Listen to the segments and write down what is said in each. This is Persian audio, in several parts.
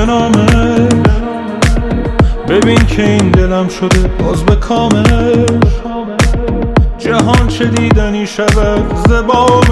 نامش. ببین که این دلم شده باز به کامش. جهان چه دیدنی شود زبامش.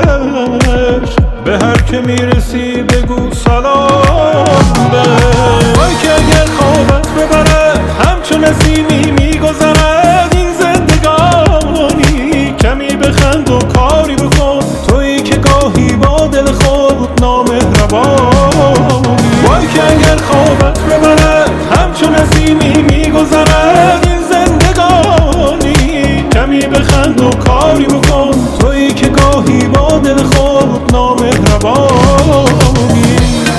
به هر که میرسی بگو سلام بهش. وای که اگر خوابت ببره همچون نسیمی میگذرد این زندگانی. کمی بخند و کاری بکن تویی که گاهی با دل خود نامهربانی. وای که اگر خوابت ببره همچون نسیمی میگذرد این زندگانی. کمی بخند و کاری بکن تویی که گاهی با دل خود نامهربانی.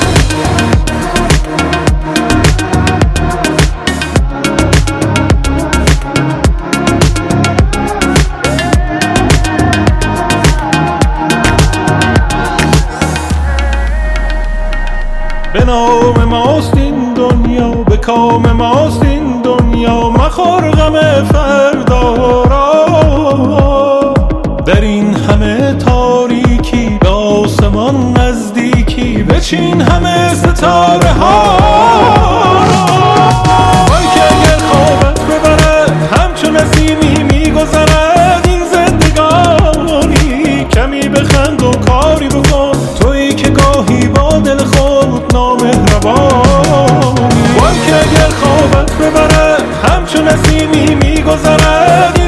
به نام ماست این دنیا، به کام ماست این دنیا، مخور غم فردا را. در این همه تاریکی به آسمان نزدیکی، بچین همه ستاره ها. وای که اگر خوابت ببره همچون نسیمی میگذرد این زندگانی. کمی بخند و کاری بکن تویی که گاهی با دل خود نامهربانی. وای که اگر خوابت ببره همچون نسیمی میگذرد